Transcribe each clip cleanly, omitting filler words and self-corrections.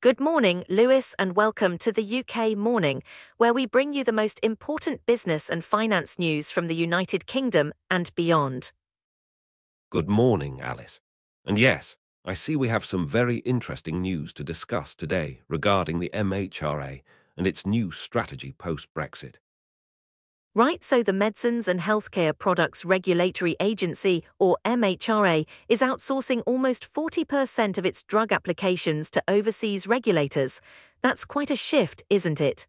Good morning, Lewis, and welcome to the UK Morning, where we bring you the most important business and finance news from the United Kingdom and beyond. Good morning, Alice. And yes, I see we have some very interesting news to discuss today regarding the MHRA and its new strategy post-Brexit. Right, so the Medicines and Healthcare Products Regulatory Agency, or MHRA, is outsourcing almost 40% of its drug applications to overseas regulators. That's quite a shift, isn't it?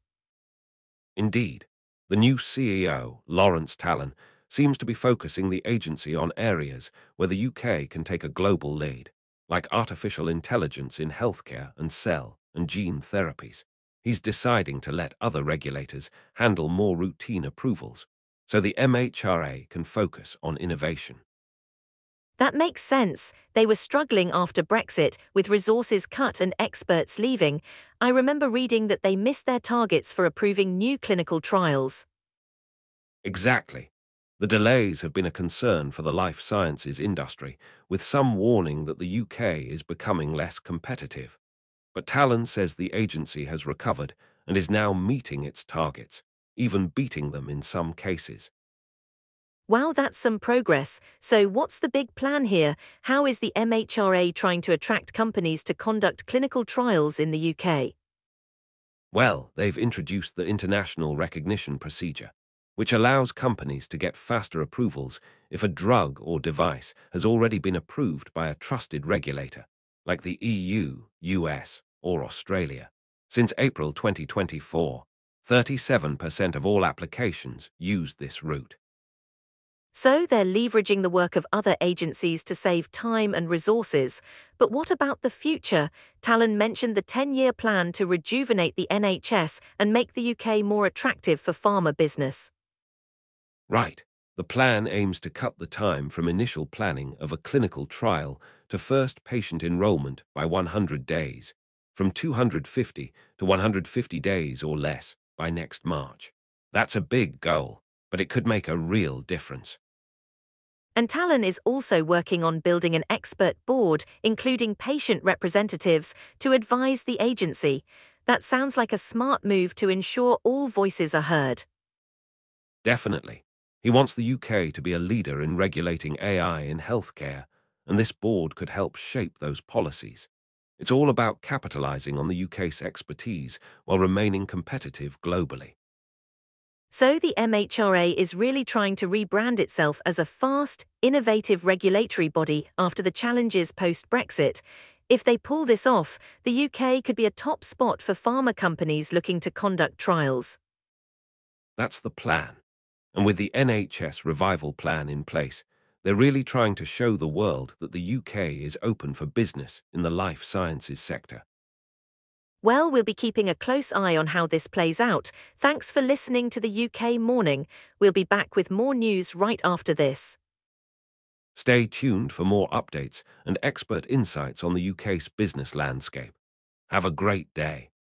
Indeed, the new CEO, Lawrence Talon, seems to be focusing the agency on areas where the UK can take a global lead, like artificial intelligence in healthcare and cell and gene therapies. He's deciding to let other regulators handle more routine approvals, so the MHRA can focus on innovation. That makes sense. They were struggling after Brexit, with resources cut and experts leaving. I remember reading that they missed their targets for approving new clinical trials. Exactly. The delays have been a concern for the life sciences industry, with some warning that the UK is becoming less competitive. But Talon says the agency has recovered and is now meeting its targets, even beating them in some cases. Wow, that's some progress. So, what's the big plan here? How is the MHRA trying to attract companies to conduct clinical trials in the UK? Well, they've introduced the International Recognition Procedure, which allows companies to get faster approvals if a drug or device has already been approved by a trusted regulator, like the EU, US, or Australia. Since April 2024, 37% of all applications use this route. So, they're leveraging the work of other agencies to save time and resources. But what about the future? Talon mentioned the 10-year plan to rejuvenate the NHS and make the UK more attractive for pharma business. Right. The plan aims to cut the time from initial planning of a clinical trial to first patient enrollment by 100 days, from 250 to 150 days or less by next March. That's a big goal, but it could make a real difference. And Talon is also working on building an expert board, including patient representatives, to advise the agency. That sounds like a smart move to ensure all voices are heard. Definitely. He wants the UK to be a leader in regulating AI in healthcare, and this board could help shape those policies. It's all about capitalizing on the UK's expertise while remaining competitive globally. So the MHRA is really trying to rebrand itself as a fast, innovative regulatory body after the challenges post-Brexit. If they pull this off, the UK could be a top spot for pharma companies looking to conduct trials. That's the plan. And with the NHS revival plan in place, they're really trying to show the world that the UK is open for business in the life sciences sector. Well, we'll be keeping a close eye on how this plays out. Thanks for listening to the UK Morning. We'll be back with more news right after this. Stay tuned for more updates and expert insights on the UK's business landscape. Have a great day.